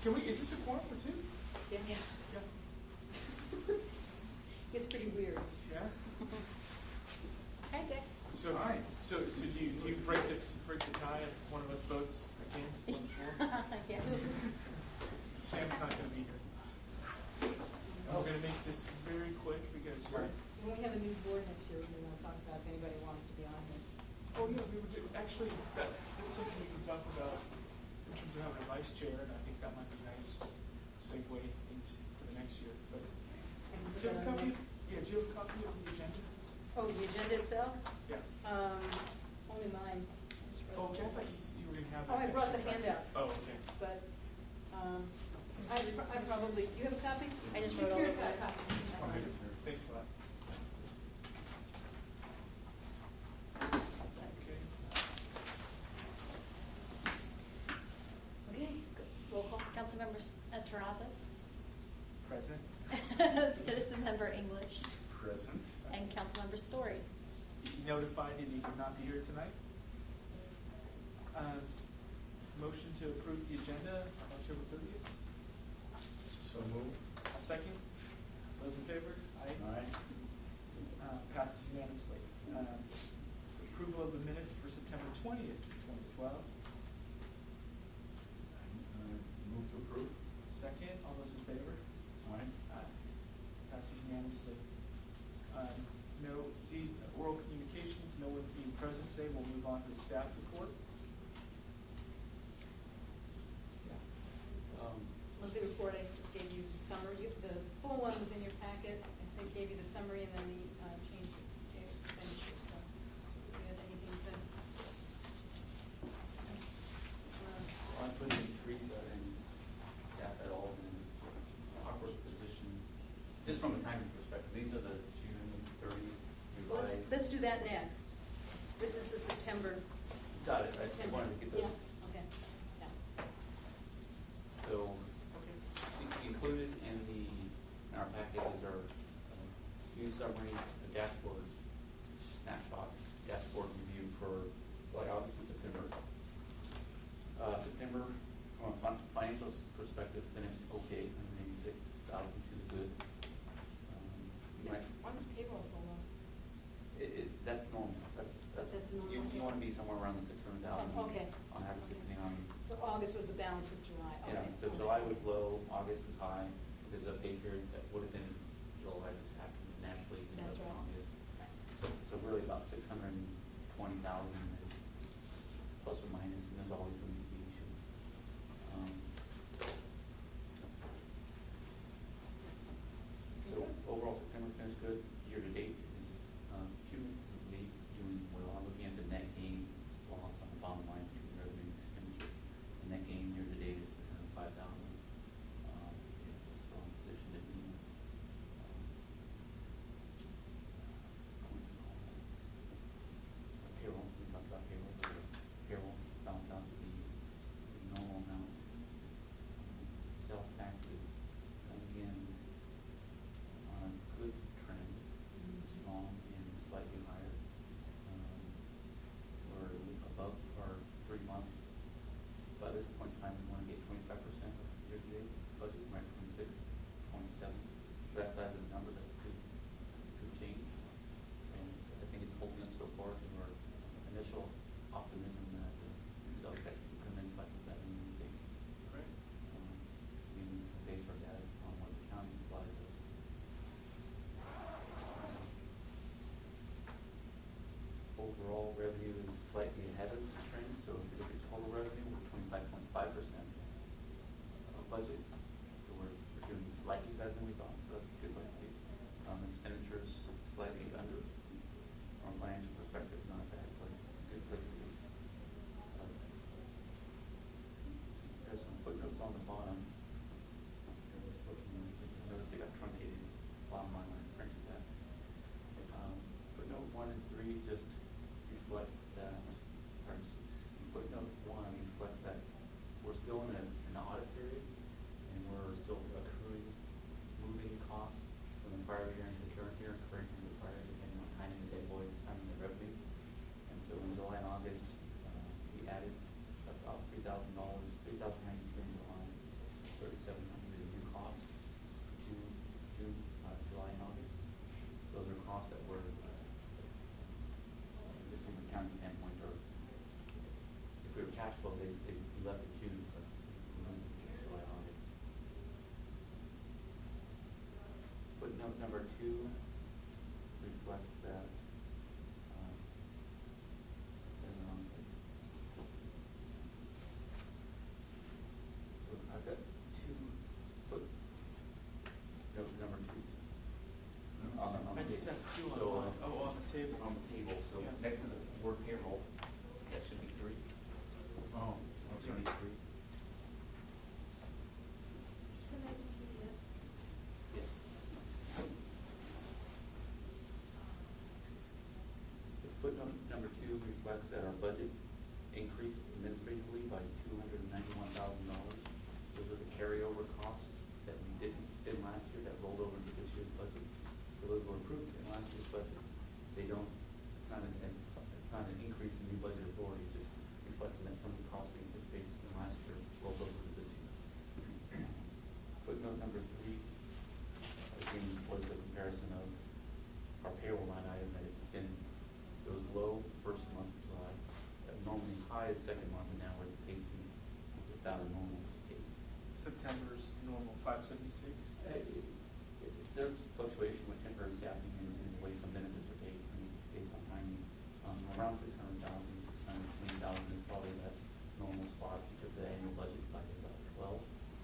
Can we, is this a quorum for two? Yeah. Yeah. It's pretty weird. Yeah? Hi, Dick. So, hi. So do you break the tie if one of us votes against one for? Yeah. Sam's not going to be here. And we're going to make this very quick because we're... When we have a new board next year, we're going to talk about if anybody wants to be on here. Oh, yeah, we were actually, that's something we can talk about in terms of having a vice chair, and I think that might be a nice segue into for the next year. But do you have a copy? Yeah, do you have a copy of the agenda? Oh, the agenda itself? Yeah. Only mine. Oh, okay, I thought you were going to have Oh, I brought the extra handouts. Oh, okay. But I probably, do you have a copy? I just wrote all Here, of got a that. copy. Okay, thanks a lot. Okay. Okay, roll call. Councilmember Terrazas. Present. Citizen Member English. Present. And Councilmember Story. Notified that he could not be here tonight. Motion to approve the agenda on October 30th. So moved. Second. Those in favor? Aye. Passes unanimously. Approval of the minutes for September 20th, 2012. Move to approve. Second. All those in favor? Aye. Passes unanimously. No oral communications, no one being present today. We'll move on to the staff report. Monthly report, I just gave you the summary. The full one was in your packet. I gave you the summary and then the changes, expenditures. So if you have anything to... I put in Teresa and staff at all in an awkward position. Just from a timing perspective, these are the June 30th revised. Let's do that next. This is the September. Got it. I just September. wanted to get those. Yeah, okay. Yeah. So included in our packet is our new summary, the dashboard snapshot, dashboard review for July, August, and September. September, from a financial perspective, finished okay, 186,000 to the good. Why was payroll so low? That's normal. That's normal. You want to be somewhere around the 600,000 Okay. on average, depending on. So August was the balance of July. Okay. Yeah, so July was low, August was high. There's a pay period that would have been July, just happened naturally in That's right. August. So really about 620,000 is plus or minus, and there's always some deviations. So overall, September finished good. Year to date is cumulatively doing well. I'm looking at the net gain loss on the bottom line between revenue and expenditure. The net gain year to date is 5,000. It's a strong position to be in. Payroll, we talked about payroll. Payroll bounced out to be the normal amount. Sales taxes, again, on a good trend, strong and slightly higher. We're above our 3-month. By this point in time, we want to get 25% of year-to-date budget, right? 26, 27. That side of the number, that's a good change. And I think it's holding up so far to our initial optimism that the sales tax will come in slightly better than we think. Great. We base our data on what the county supplies us. Overall revenue is slightly ahead of the trend, so if you look at total revenue, we're 25.5% of budget. So we're doing slightly better than we thought, so that's a good place to be. Expenditures slightly under. From a financial perspective, not bad, but a good place to be. There's some footnotes on the bottom. Notice they got truncated bottom line when I printed that. Footnote 1 and 3 just reflect well, they left it June, but July, August. Footnote number 2 reflects that, in the wrong place. So I've got 2 footnote number 2s. On I the just table. have 2 on, So, on the table. on the table, so Yeah. next to the word payroll, that should be 3. Oh, Should be okay. 3. Send that to PDF. Yes. The footnote number 2 reflects that our budget increased administratively by $291,000. Those are the carryover costs that we didn't spend last year that rolled over into this year's budget. So those were approved in last year's budget. They don't, it's not an increase in new budget authority, just reflecting that some of the costs we anticipated to spend last year rolled over to this year. Footnote number 3, again, was the comparison of our payroll line item that it's been, it was low first month of July, normally high the second month, and now it's pacing without a normal pace. September's normal 576. There's fluctuation with temporary staffing and the way some benefits are paid based on timing. Around 600,000, 620,000 is probably that normal spot. You took the annual budget by about 12.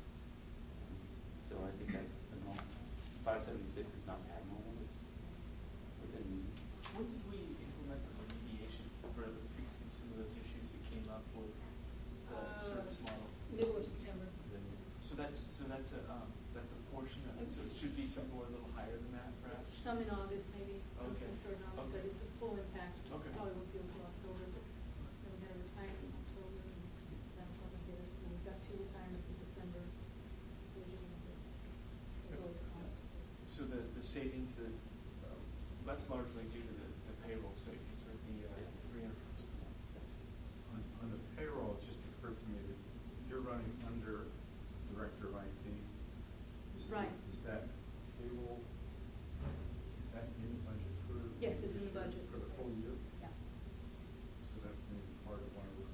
So I think that's the normal. 576 is not abnormal. It's within reason. When did we implement the remediation for fixing some of those issues that came up with the service model? Middle of September. So that's a portion of it. So it should be somewhere a little higher than that, perhaps. Some in August, maybe, some Okay. for in August, but Okay. it's a full impact. Okay. Probably won't feel until October, but then we had a retirement in October, and that probably hit us, and we've got 2 retirements in December. There's always cost. So the savings that, that's largely due to the payroll savings, or the 300. On the payroll, it just occurred to me that you're running under Director of IT. Right. Is that payroll, is that in the budget for? Yes, it's in the budget. For the full year? Yeah. So that's maybe part of one of the.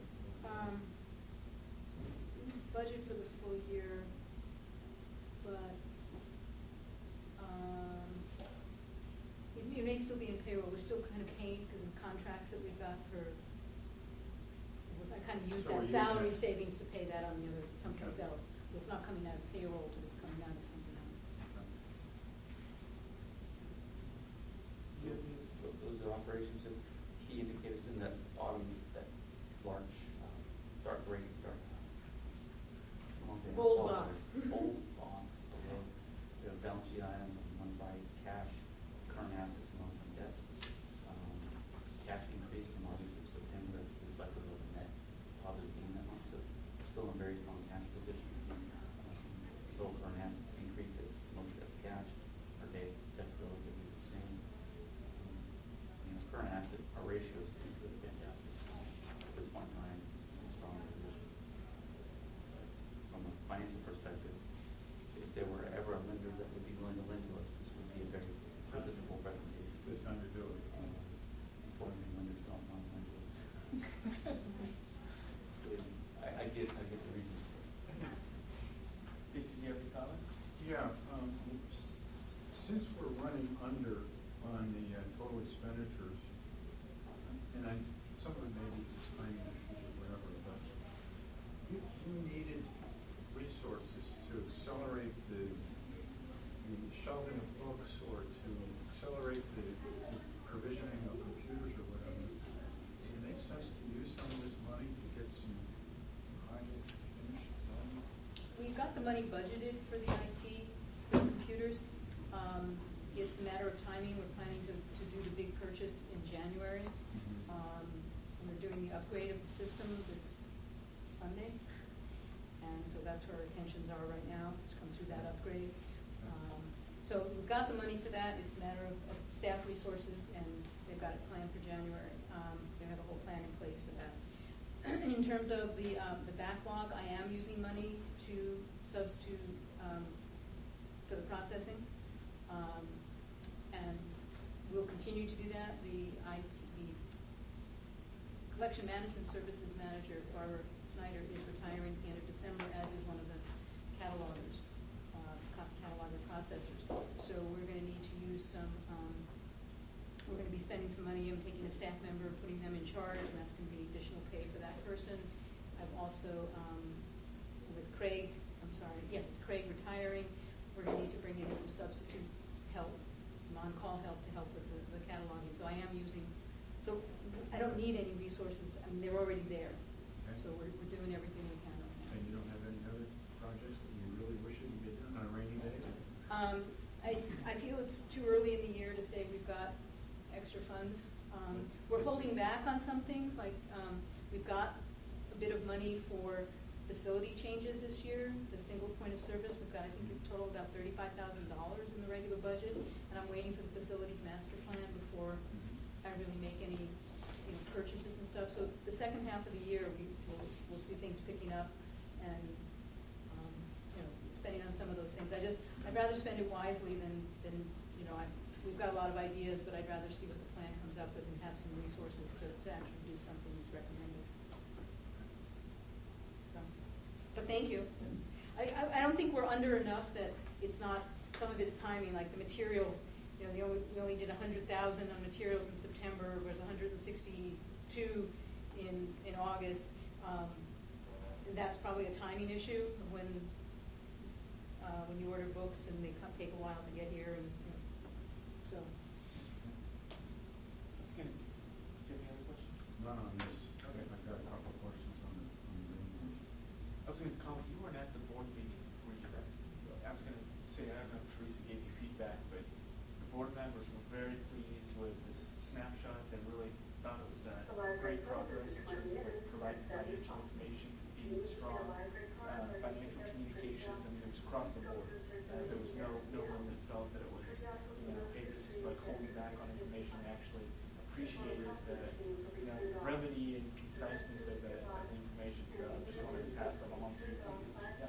Budget for the full year, but, it may still be in payroll. We're still kind of paying because of the contracts that we've got for, I kind of use So we're that using salary it. savings to pay that on the other, someplace Okay. else. So it's not coming out of payroll, but it's coming out of something else. Those are operations, just key indicators in that bottom, that large, dark gray, dark. Bold box. Bold box below. We have balance sheet items on one side, cash, current assets, and long-term debt. Cash increase from August to September as reflective of the net positive gain that month, so still in a very strong cash position. Total current assets increased as most of that's cash. Our debt's relatively the same. Current asset, our ratios are really fantastic. At this point in time, it's a strong position. From a financial perspective, if there were ever a lender that would be willing to lend to us, this would be a very presentable presentation. Good time to do it. Unfortunately, lenders don't want to lend to us. It's crazy. I get the reason. Did you have any comments? Yeah, since we're running under on the total expenditures, and some of it may be just timing issues or whatever, but if you needed resources to accelerate the shelving of books or to accelerate the provisioning of computers or whatever, does it make sense to use some of this money to get some projects finished? We've got the money budgeted for the IT, the computers. It's a matter of timing. We're planning to do the big purchase in January. And we're doing the upgrade of the system this Sunday. And so that's where our attentions are right now, to come through that upgrade. So we've got the money for that. It's a matter of staff resources, and they've got it planned for January. They have a whole plan in place for that. In terms of the backlog, I am using money to substitute for the processing. And we'll continue to do that. The collection management services manager, Barbara spending some money, I'm taking a staff member, putting them in charge, and that's gonna be additional pay for that person. I've also, with Craig retiring, we're gonna need to bring in some substitute help, some on-call help to help with the cataloging. So I am using, so I don't need any resources, I mean, they're already there. Okay. So we're doing everything we can right now. And you don't have any other projects that you really wish you could get done on a rainy day? I feel it's too early in the year to say we've got extra funds. We're holding back on some things, like we've got a bit of money for facility changes this year, the single point of service. We've got, I think, a total of about $35,000 in the regular budget, and I'm waiting for the facilities master plan before I really make any purchases and stuff. So the second half of the year, we'll see things picking up and spending on some of those things. I'd rather spend it wisely than we've got a lot of ideas, but I'd rather see what the plan comes up with and have some resources to actually do something that's recommended. So thank you. I don't think we're under enough that it's not, some of it's timing, like the materials, we only did 100,000 on materials in September, was 162 in August. That's probably a timing issue of when you order books and they take a while to get here, and so. That's good. Do you have any other questions? None on this. Okay. I've got a couple of questions on the green. I was going to comment, you weren't at the board meeting where you were. I was going to say, I don't know if Teresa gave you feedback, but the board members were very pleased with this snapshot. They really thought it was great progress in terms of providing financial information, being strong, financial communications. I mean, it was across the board. There was no one that felt that it was, hey, this is like holding back on information. They actually appreciated the brevity and conciseness of the information. So I just wanted to pass that along to you. Yeah.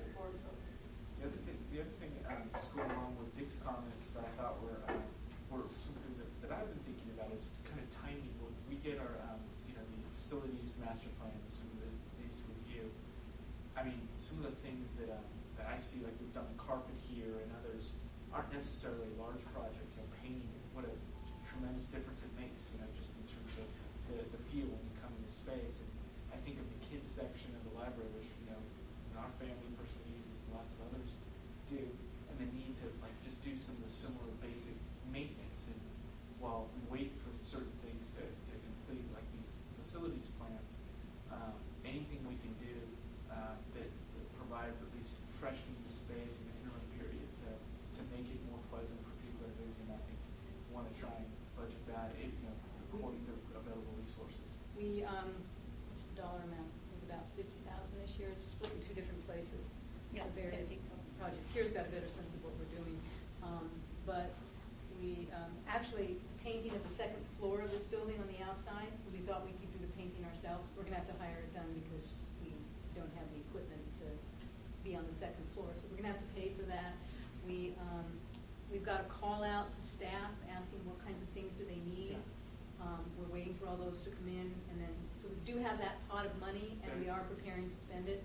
The other thing, just going along with Dick's comments that I thought were something that I've been thinking about is kind of timing. When we get our the facilities master plan, some of these review. I mean, some of the things that I see, like we've done the carpet here and others, aren't necessarily large projects. Painting, what a tremendous difference it makes. Just in terms of the feel when you come into space. And I think of the kids section of the library, which our family personally uses, lots of others do, and the need to just do some of the similar basic maintenance, and while we wait for certain things to complete, like these facilities plans, anything we can do that provides at least freshening the space in the interim period to make it more pleasant for people that are visiting. I think we want to try and budget that according to available resources. What's the dollar amount? It's about 50,000 this year. It's split in two different places. Yeah, For various 50. projects. Here's got a better sense of what we're doing. But we actually painting of the second floor of this building on the outside, because we thought we could do the painting ourselves. We're going to have to hire it done because we don't have the equipment to be on the second floor. So we're going to have to pay for that. We've got a call out to staff asking what kinds of things do they need. We're waiting for all those to come in, and then so we do have that pot of money, and we are preparing to spend it.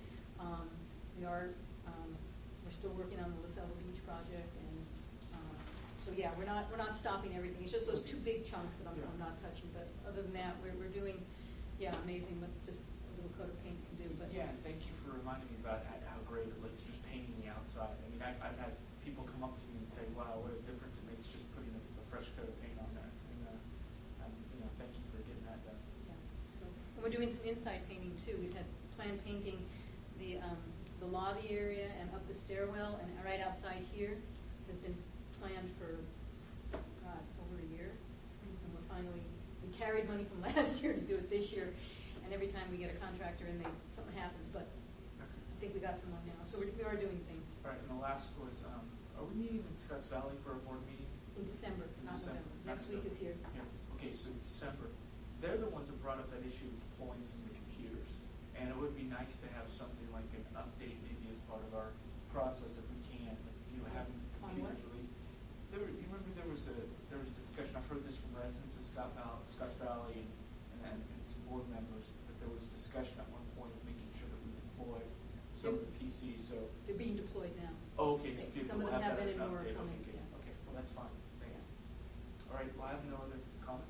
We're still working on the LaSalle Beach project, and so yeah, we're not stopping everything. It's just those two big chunks that I'm not touching. But other than that, we're doing amazing what just a little coat of paint can do. But yeah, and thank you for reminding me about how great it looks just painting the outside. I mean, I've had people come up to me and say, "Wow, what a difference it makes just putting a fresh coat of paint on there." And thank you for getting that done. yeah. So, and we're doing some inside painting too. We've had planned painting the lobby area and up the stairwell, and right outside here has been planned for over a year. And we carried money from last year to do it this year, and every time we get a contractor in, something happens. But I think we got someone now, so we are doing things. All right, and the last was, are we meeting in Scotts Valley for a board meeting? In December, not December. November. Next week is here. Yeah. Okay, so December. They're the ones that brought up that issue of deploying some of the computers, and it would be nice to have something like an update maybe as part of our process if we can. Having computers released. You remember there was a discussion. I've heard this from residents of Scotts Valley and some board members, that there was discussion at one point of making sure that we deploy some of the PCs. So They're being deployed now. oh, okay, so people Some of will them have have that as been an and more update. coming. Okay, Yeah. okay, well that's fine. Thanks. All right, well I have no other comments.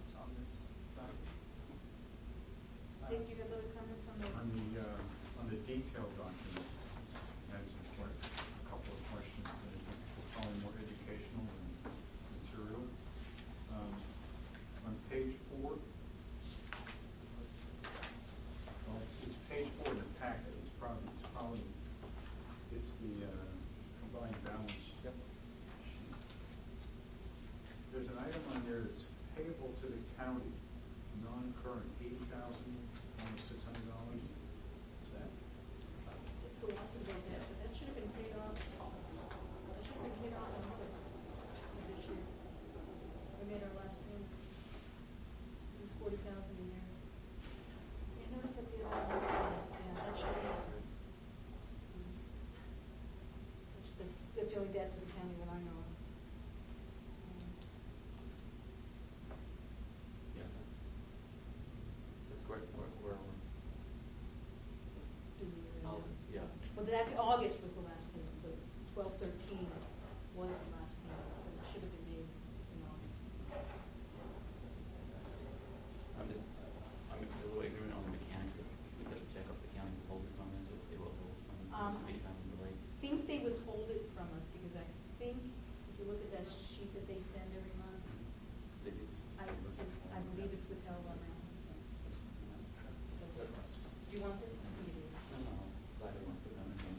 about that, but that should have been paid off. That should have been paid off this year. We made our last payment. It was 40,000 a year. I noticed that the other one, yeah, that should be. That's the only debt to the county that I know of. Yeah. That's correct. Where Do we really oh, know? yeah. Well, that, August was the last payment, so 12/13 was the last payment, but it should have been made in August. I'm a little ignorant on the mechanics of, we have to check if the county will hold it from us, if they will hold it from us, maybe time is delayed. I think they withhold it from us, because I think, if you look at that sheet that they send every month, They do. I believe it's withheld on that. Do you want this? I think it is. No, no, glad I went through them again.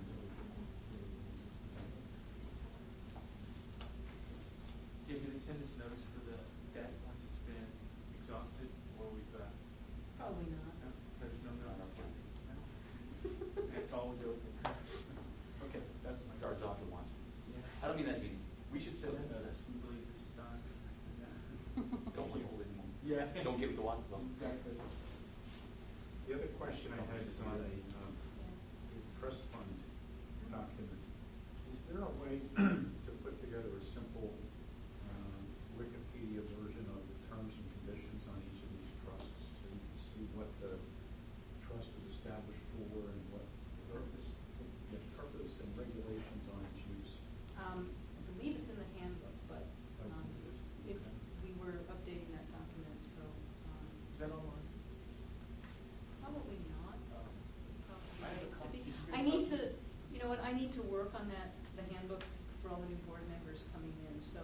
Yeah, do they send us notice for the debt once it's been exhausted, or we've, Probably not. no, there's no notice? No? It's always open. Okay, that's my. It's our job to watch. Yeah. I don't mean that to be, We should send a notice, we believe this is done. don't withhold anymore. Yeah. Don't get with the watch them. Exactly. The other question I had is on the trust fund document. Is there a way to put together a simple Wikipedia version of the terms and conditions on each of these trusts, so you can see what the trust was established for and what the purpose and regulations on its use? I believe it's in the handbook, but if we were updating that document, so Is that online? probably not. I have a copy. I need to, you know what, I need to work on that, the handbook for all the new board members coming in, so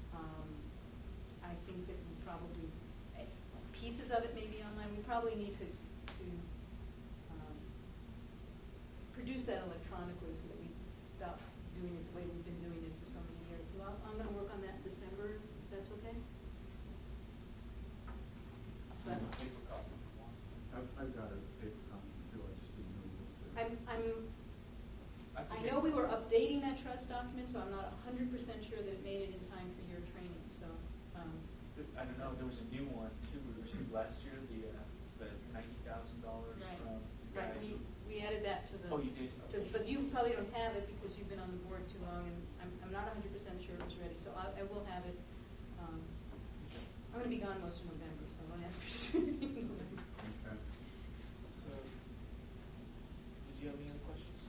I think that we probably, pieces of it may be online, we probably need to produce that electronically so that we stop doing it the way we've been doing it for so many years. So I'm gonna work on that in December, if that's okay? But Paper copy. I've got a paper copy too, I just didn't know. I know we were updating that trust document, so I'm not 100% sure that it made it in time for your training, so. I don't know, there was a new one too, we received last year, the $90,000 Right. from the guy. Right, we added that to the. Oh, you did? Okay. But you probably don't have it because you've been on the board too long, and I'm not 100% sure it was ready, so I will have it. I'm gonna be gone most of November, so I won't ask for anything in November. Okay. So, did you have any other questions?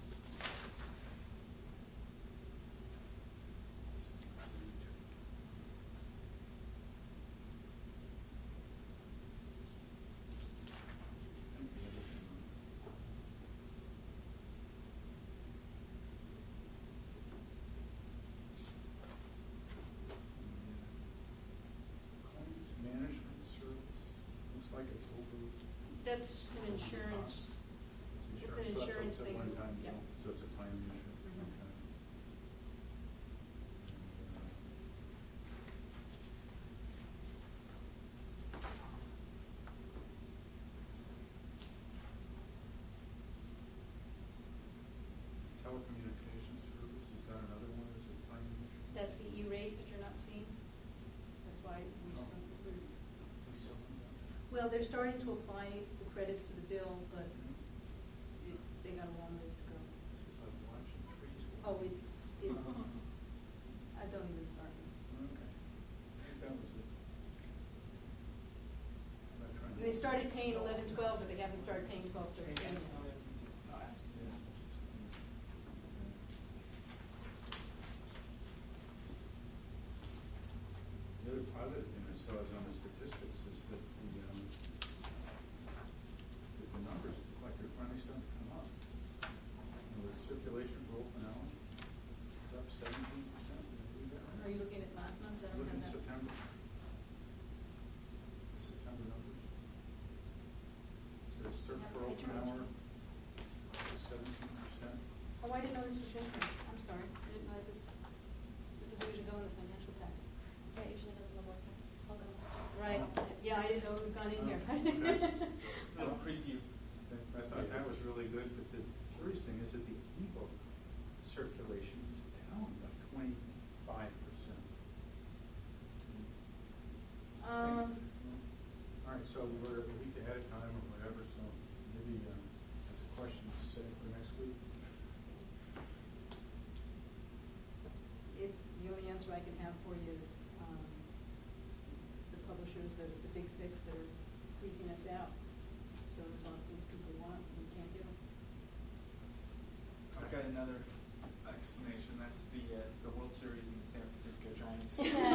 Claims management service, looks like it's over. That's an insurance. It's an So insurance it's a thing. one-time Yep. deal, so it's a timing issue. Mhm. Okay. Telecommunications service, is that another one that's a timing issue? That's the E-rate that you're not seeing. That's why we Oh. we're, We still have that. well, they're starting to apply the credits to the bill, but they got a long ways to go. This is like watching trees. Oh, it's, I don't even start. Okay. I think that was it. I'm not trying to- And they started paying 11/12, but they haven't started paying 12/13. I'll ask you. The other positive thing I saw is on the statistics is that the numbers look like they're finally starting to come up. The circulation for open hours is up 17%. Are you looking at last month? I don't Looking have at that. September numbers. So search Yeah, for it's open a hour, 17%. Oh, I didn't know this was in here. I'm sorry. I didn't know that this is usually go in the financial packet. Yeah, it usually doesn't look like that. Hold on. Right, yeah, I didn't know it had gone in here. Little preview. I thought that was really good, but the curious thing is that the there's the big six that are freezing us out. So as long as things people want, we can't give them. I've got another explanation. That's the World Series and the San Francisco Giants.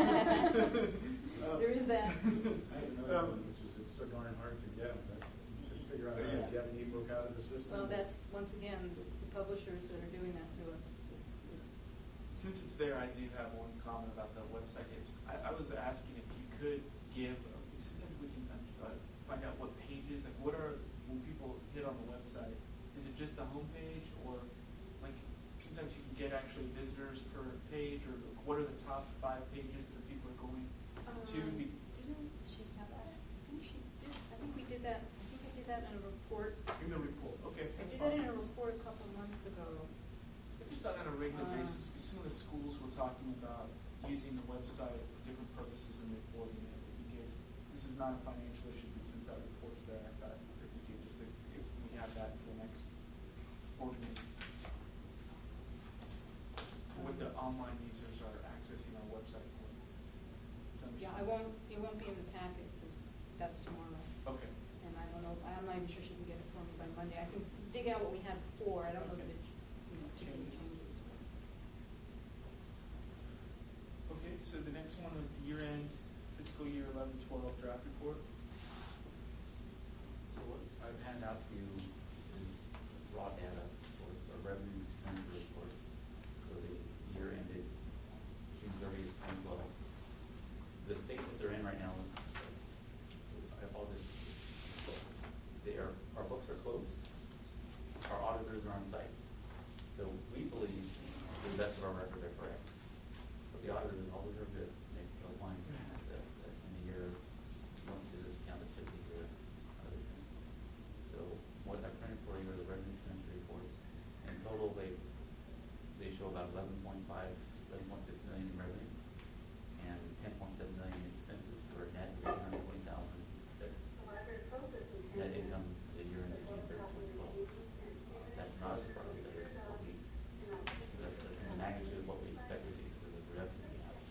There is that. I have another one, which is it's so darn hard to get, but you should figure out how to get an ebook out of the system. Well, that's, once again, it's the publishers that are doing that to us. It's Since it's there, I do have one comment about the website. I was asking if you could give, sometimes we can find out what pages, like what are, when people hit on the website, is it just the homepage, or like sometimes you can get actually visitors per page, or what are the top 5 pages that people are going to? Didn't she have that? I think she did, I think we did that, I think I did that in a report. In the report, okay. I That's did that fine. in a report a couple months ago. I just thought on a regular basis, because some of the schools were talking about using the website for different purposes and reporting it. If you could, this is not a financial issue, but since that report's there, I thought if we could just, if we have that for the next board meeting. So what the online users are accessing our website for. Yeah, it won't be in the packet, because that's tomorrow. Okay. And I don't know, I'm not even sure she can get it for me by Monday. I can dig out what we had before, I don't know that it, changes. Okay, so the next one was the year-end fiscal year 11-12 draft report. So what I've handed out to you is raw data, so it's our revenue expenditure reports for the year ended June 30th, 2012. The state that they're in right now, I apologize, our books are closed, our auditors are on site. So we believe to the best of our record they're correct. But the auditors always are good, make those lines that in the year, going to this account, it should be here, other things. So what I printed for you are the revenue expenditure reports. In total, they show about 11.6 million in revenue and 10.7 million in expenses for a net of 820,000. Net income the year ended June 30, 2012. That's not a surprise. That's in the magnitude of what we expected because of the revenue we have.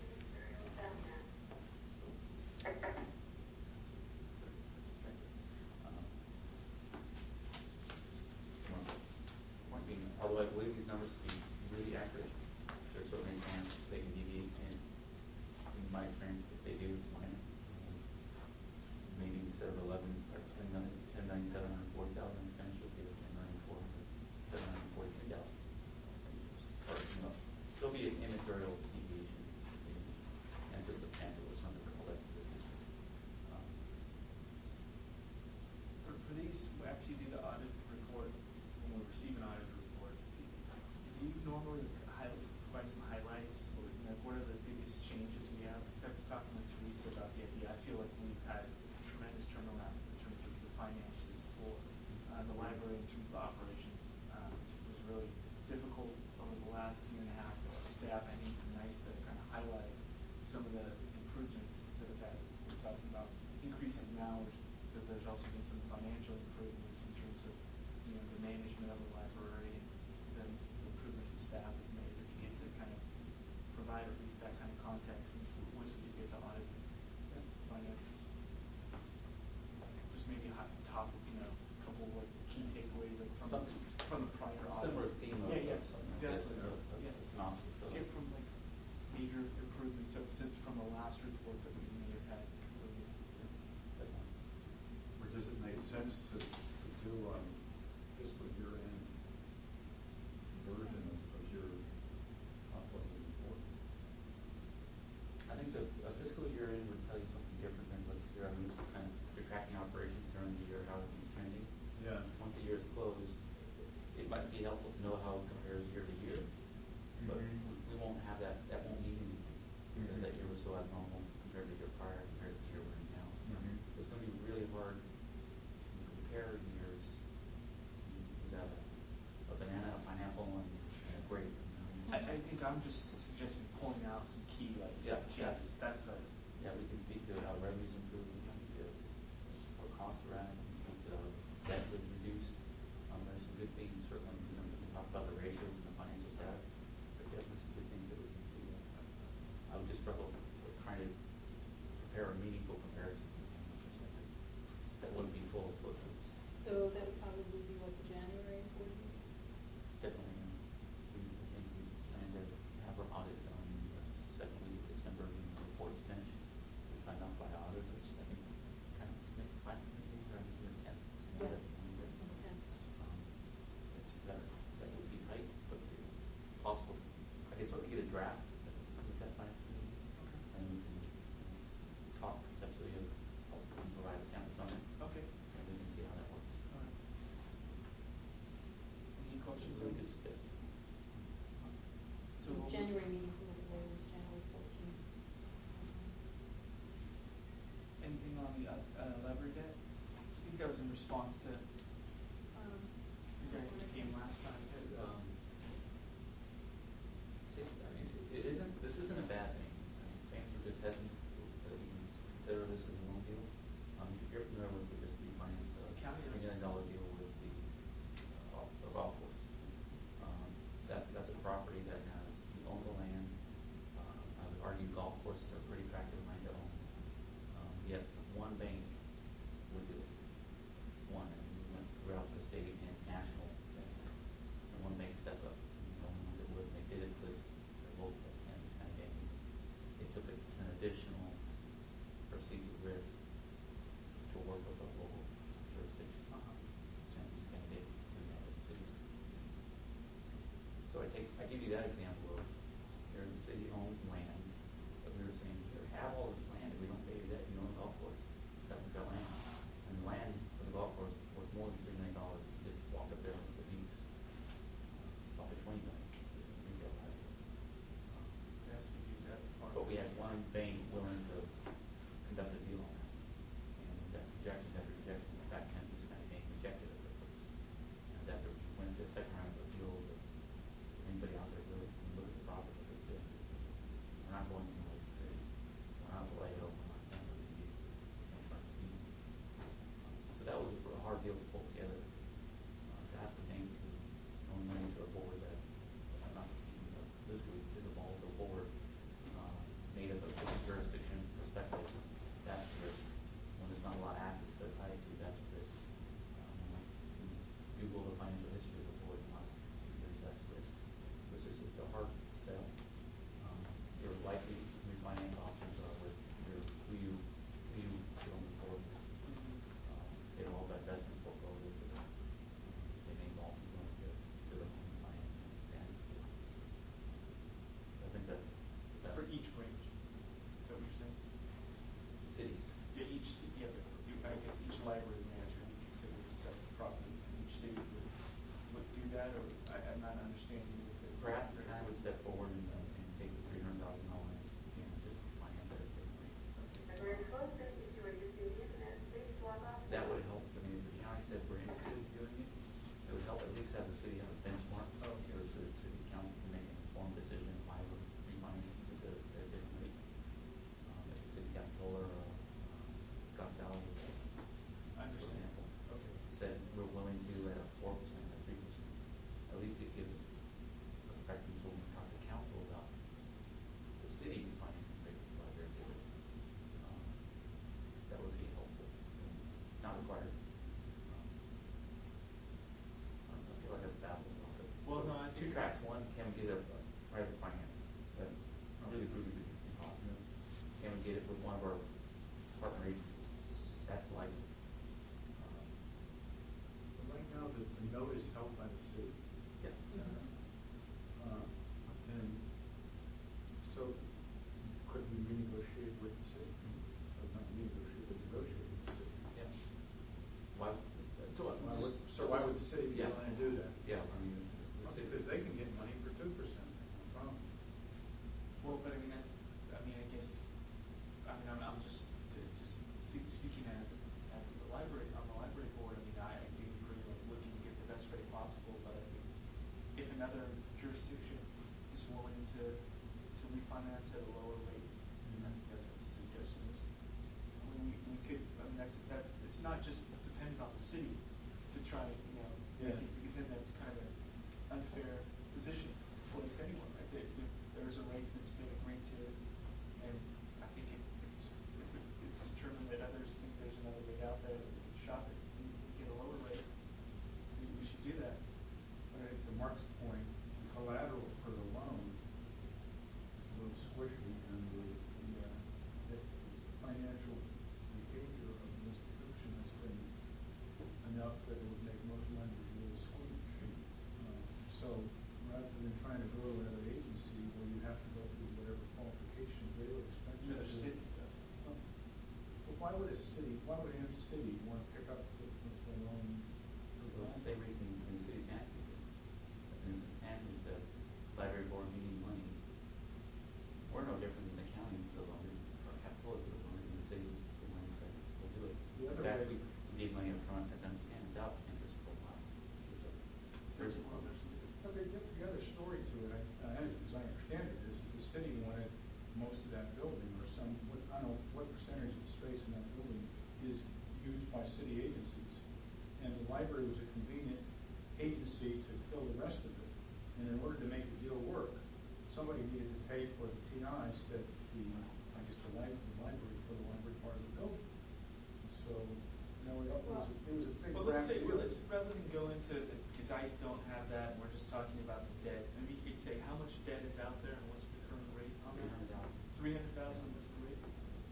Point being, although I believe these numbers to be really accurate, there's certainly a chance they can deviate, and in my experience, if they do, it's minor. Maybe instead of 11 or 10,740,000 expenditures, give it 10,743,000 expenditures. Or, there'll be an immaterial deviation, and if it's a substantial, it's not going to collect the For these, after you do the audit report, when we receive an audit report, do you normally provide some highlights, or like what are the biggest changes we have? Because I was talking with Teresa about the idea. I feel like we've had tremendous turnaround in terms of the finances for the library in terms of the operations. It was really difficult over the last year and a half with our staff. I think it's nice to kind of highlight some of the improvements that have had. We're talking about increases now, but there's also been some financial improvements in terms of the management of the library and the improvements the staff has made. If you get to kind of provide at least that kind of context and once we get to audit finances. Just maybe a top, couple like key takeaways like from the prior audit. similar theme of Yeah, something like exactly. this, of Yeah. the synopsis of Get from like major improvements since from the last report that we may have had completed. Or does it make sense to do fiscal year end version of your operating report? I think a fiscal year end would tell you something different than what's here. I mean, this is kind of you're tracking operations during the year, how everything's trending. Yeah. Once the year is closed, it might be helpful to know how it compares year to year, but we won't have that. That won't mean anything because that year was so abnormal compared to the year prior, compared to the year we're in now. It's going to be really hard to compare years. You got a banana, a pineapple, and a grape. I think I'm just suggesting pulling out some key changes. That's what. Yeah, we can speak to how revenues improved, we can speak to what costs are at, we can speak to how debt was reduced. There's some good things, certainly, we can talk about the ratios and the financial status, but definitely some good things that we can do. I would just struggle with trying to prepare a meaningful comparison. response to the guy who came last time? See, I mean, it isn't, this isn't a bad thing. I mean, Chancellor just hasn't, you can consider this as a loan deal. If you're familiar with this refinance, County $3 million deal with the golf course. That's a property that has, you own the land. I would argue golf courses are pretty attractive land to own. Yet one bank would do it. One, and we went throughout the state and national banks. And one bank stepped up, the only one that would, and they did it with the local San Luis County Bank. They took an additional perceived risk to work with a local jurisdiction. San Luis County Bank, cities. So I give you that example of, here the city owns land, but we were saying, here, have all this land, if we don't pay you that, you own a golf course, that we've got land. And the land for the golf course is worth more than $3 million, you just walk up there with the deeds. Up to $20 million, retail value. It has to be used as a part. But we had one bank willing to conduct a deal on that. And that rejection after rejection, in fact, San Luis County Bank rejected us at first. And after we went to the second round of appeals, anybody out there really can look at the property that they did. We're not going to the city. We're not Vallejo, we're not San Luis, San Francisco. So that was a hard deal to pull together. To ascertain to only money to a board that, I'm not speaking of this group, is a volatile board, made up of different jurisdiction perspectives. That's risk. When there's not a lot of assets that are tied to, that's risk. When you Google the financial history of the board, there's less risk. So it's just a hard sell. Your likely refinance options are with who you put on the board. They have all that investment portfolio. They may involve you going to the home finance and I think that's For each branch. Is that what you're saying? cities. Yeah, I guess each library manager would be considered a separate property. Each city would do that, or I'm not understanding. Perhaps the county would step forward and take the $300,000 and to finance that. That would help. I mean, if the county said we're interested in doing it, it would help at least have the city have a benchmark. So the city council can make an informed decision if I would refinance because they're different rate. If the city comptroller, Scott Valley, I for understand. example, Okay. said we're willing to at a 4%, at 3%. At least it gives perspective when we talk to council about the city financing rate of the library board. That would be helpful. Not required. I feel like I've babbled a lot. Well, no, I Two think- tracks. One, can we get a private finance? That's really proving to be impossible. Can we get it with one of our partner agencies? That's likely. But right now, the note is held by the city. Yeah. And so could we renegotiate with the city? Or not renegotiate, but negotiate with the city? Yeah. Why? Why would the city be Yeah. willing to do that? Yeah, I mean, the city. Because they can get money for 2%, no problem. Well, but I mean, I guess, I'm just speaking as the library, on the library board, I mean, I do agree with looking to get the best rate possible, but I think if another jurisdiction is willing to refinance at a lower rate, I think that's what the suggestion is. I mean, we could, it's not just dependent on the city to try, make it, because then that's kind of an unfair position to place anyone, right? There's a rate that's been agreed to, and I think if it's determined that others think there's another rate out there, that we can shop it and get a lower rate, maybe we should do that. But to Mark's point, collateral for the loan is a little squishy, and the financial behavior of the institution has been enough that it would make most lenders a little squishy. understand it is the city wanted most of that building or I don't know what percentage of the space in that building is used by city agencies. And the library was a convenient agency to fill the rest of it. And in order to make the deal work, somebody needed to pay for the TIs that the library for the library part of the building. And so, it was a big Well, let's say, deal. rather than go into, because I don't have that, and we're just talking about the debt, maybe you could say how much debt is out there and what's the current rate on that? 300,000, what's the rate?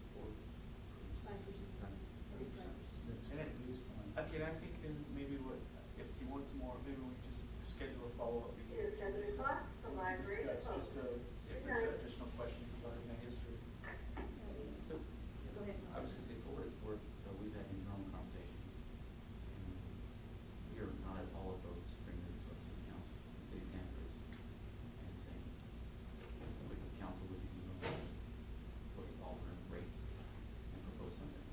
5%. And it, okay, and I think then maybe if he wants more, maybe we can just schedule a follow-up meeting. Here's 10 o'clock, the library is Discuss, open. if there's additional questions regarding that history. So, Go ahead. I was gonna say, we've had internal conversation. And we are not at all opposed to bringing this to our city council, city senators, and saying, with the council would be willing to look at alternate rates and propose something.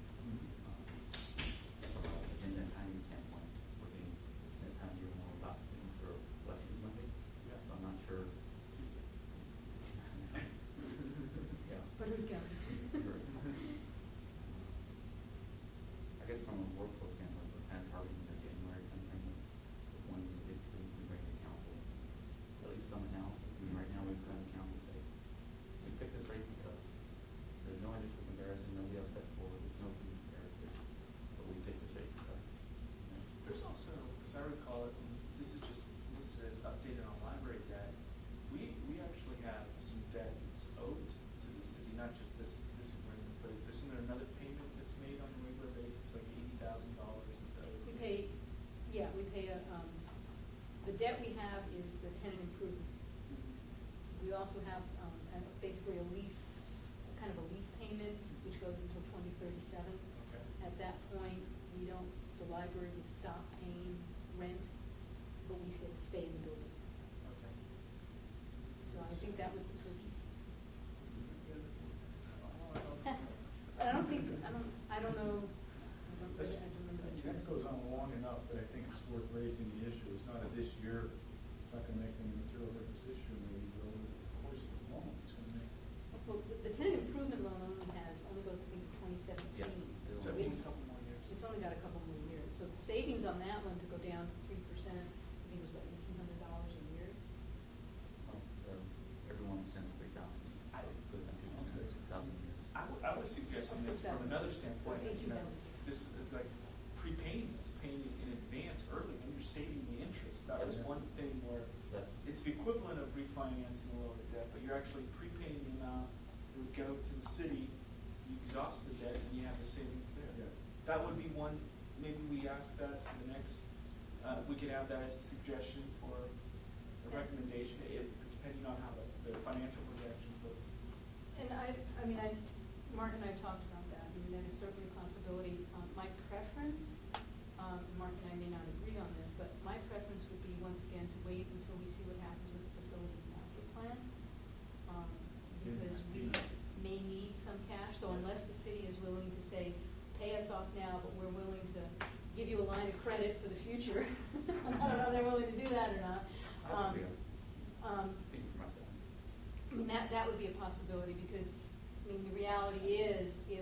From an agenda and timing standpoint, we're getting that time of year more about things for elections Monday. Yeah. So I'm not sure. Tuesday. Yeah. But who's counting? I guess from a workflow standpoint, we're kind of targeting the January timeframe of when we basically we bring the council at least some analysis. I mean, right now we've done the council say, we picked this rate because there's no industry comparison, nobody else stepped forward, there's no comparison, but we picked this rate because. There's also, as I recall it, and this is just listed as updated on library debt, we actually have some debt that's owed to the city, not just this agreement, but if there's another payment that's made on a regular basis, like $80,000 that's owed. We pay, the debt we have is the tenant improvements. We also have basically a lease, kind of a lease payment, which goes until 2037. Okay. At that point, the library would stop paying rent, but we get to stay in the building. Okay. So I think that was the purchase. Oh, I don't know. I don't remember the That terms. goes on long enough that I think it's worth raising the issue. It's not a this year, it's not gonna make any material difference this year maybe, but over the course of the loan, it's gonna make. Well, the tenant improvement loan only goes, I think, to 2017. Yeah. So It's- a couple more years. It's only got a couple more years, so the savings on that one to go down to 3%, I think it was about $1,800 a year. Everyone since 3,000 goes down to 6,000 years. I was suggesting this from another standpoint, It's you know, 8,200. this is like prepaying this, paying it in advance early, when you're saving the interest. That was one thing where it's the equivalent of refinancing a lower debt, but you're actually prepaying the amount that would go to the city, you exhaust the debt, and you have the savings there. Yeah. That would be one, maybe we ask that for the next, we could add that as a suggestion for a recommendation, depending on how the financial projections look. And Mark and I have talked about that. I mean, that is certainly a possibility. My preference, Mark and I may not agree on this, but my preference would be, once again, to wait until we see what happens with the facilities master plan. Because we may need some cash, so unless the city is willing to say, pay us off now, but we're willing to give you a line of credit for the future. I don't know if they're willing to do that or not. I would be, speaking for myself. I mean, that would be a possibility, because, I mean, the reality is, if,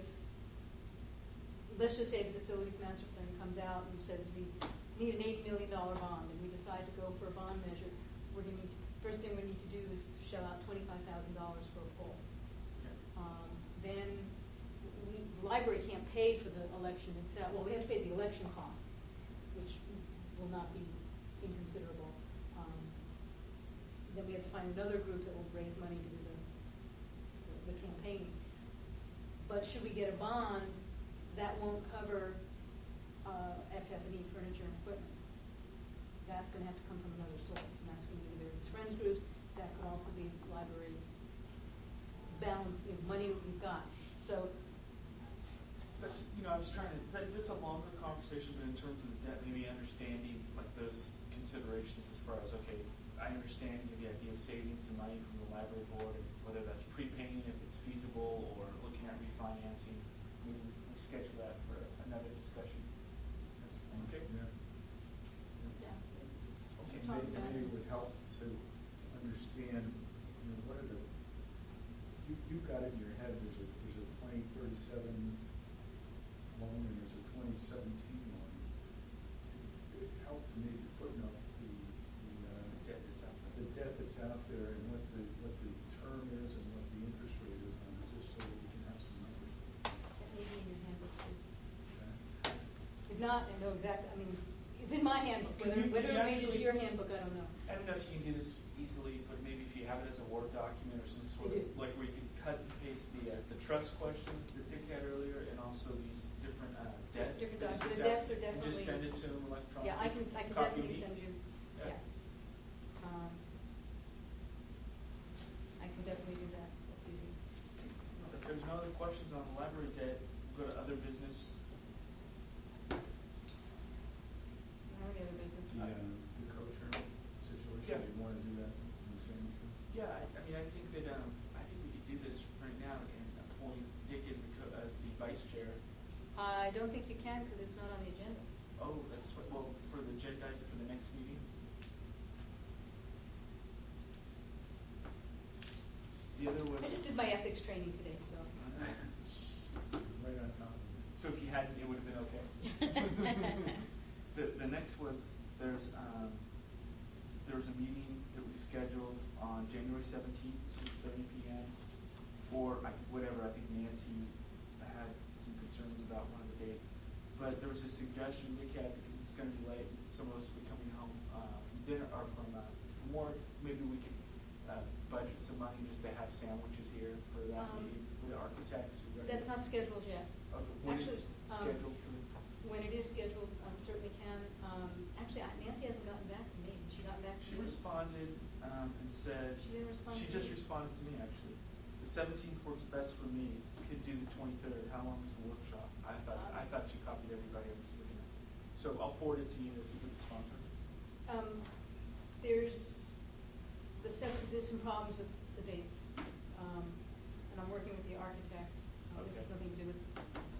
let's just say the facilities master plan comes out and says we need an $8 million bond, and we decide to go for a bond measure, first thing we need to do is shell out $25,000 for a poll. Then the library can't pay for the election itself. Well, we have to pay the election costs, which will not be inconsiderable. Then we have to find another group that will raise money to do the campaigning. But should we get a bond, that won't cover FF&E, furniture and equipment. That's going to have to come from another source, and that's going to be the various friends groups. That could also be library balance, money that we've got. So That's, I was trying to, that's a longer conversation, but in terms of the debt, maybe understanding like those considerations as far as, okay, I understand the idea of saving some money from the library board, and whether that's prepaying if it's feasible, or looking at refinancing. We schedule that for another discussion. Okay? Yeah. yeah. Okay. Talk about Maybe it. it would help to understand, what are the you've got it in your head, there's a 2037 loan and there's a 2017 loan. It helped to maybe footnote Debt that's out there. the debt that's out there and what the term is and what the interest rate is on it, just so that we can have some numbers. That may be in your handbook too. Okay? If not, I know exactly, I mean, it's in my handbook, Can you- whether can you it made it to actually- your handbook, I don't know. I don't know if you can do this easily, but maybe if you have it as a Word document or some sort I of, do. like where you can cut and paste the trust question that Dick had earlier, and also these different debt. Different that documents. he's The debts asked, are and just send definitely- it to him electronically. Yeah, I can Copy definitely me. send you, yeah. I can definitely do that, that's easy. If there's no other questions on the library debt, go to other business. Any other business? The co-chair situation, Yeah. you want to do that in the same too? Yeah, I mean, I think that, I think we could do this right now and appoint Dick as as the vice chair. I don't think you can, because it's not on the agenda. Oh, that's what, well, for the agendize it for the next meeting. The other was. I just did my ethics training today, so. Right on top of it. So if you hadn't, it would have been okay. The next was, there's a meeting that we scheduled on January 17th, 6:30 p.m. Or whatever, I think Nancy had some concerns about one of the dates. But there was a suggestion Nick had, because it's going to be late, some of us will be coming home from dinner, or from work, maybe we could budget some money just to have sandwiches here for that meeting, for the architects. That's not scheduled yet. Okay, when Actually, it's scheduled for the. When it is scheduled, certainly can. Actually, Nancy hasn't gotten back to me. Has she gotten back to She you? responded and said. She didn't respond She to just me? responded to me, actually. The 17th works best for me. Could do the 23rd. How long is the workshop? I thought she copied everybody. I'm just looking at. So I'll forward it to you if you could respond to her. There's some problems with the dates. And I'm working with the architect. This Okay. has nothing to do with.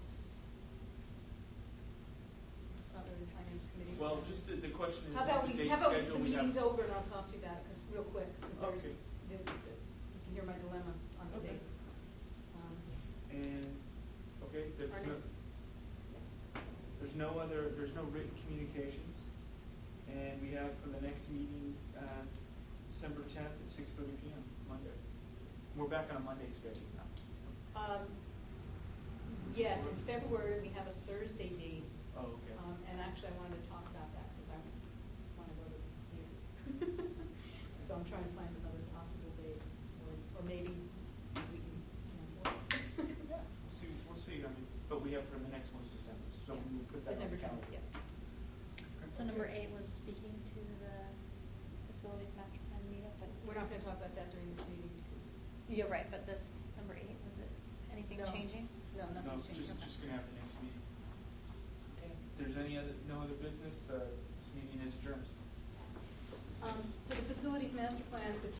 It's not really the finance committee. Well, just the question is, How about once the we, date's how about scheduled, the we have. meeting's over and I'll talk to you about it, because real quick, because there's, Okay. you can hear my dilemma on the Okay. dates. And, okay, Our next, there's no written communications. And we have for the next meeting, December 10th at 6:30 p.m., Monday. We're back on a Monday schedule now. yes, in February, we have a Thursday date. Oh, okay. And actually, I wanted to talk about that, because I want to go to here. So I'm trying to find another possible date, or maybe we can cancel it. Yeah, we'll see, I mean, but we have for the next one's December, so we will put that on the December 10th, calendar. yeah. So number 8 was speaking to the facilities master plan meetup, but We're not going to talk about that during this meeting, because. you're right, but this number 8, was it anything No. changing? No, No, nothing's changed. just gonna have the next meeting. Okay. If there's no other business, this meeting is adjourned. So the facilities master plan, the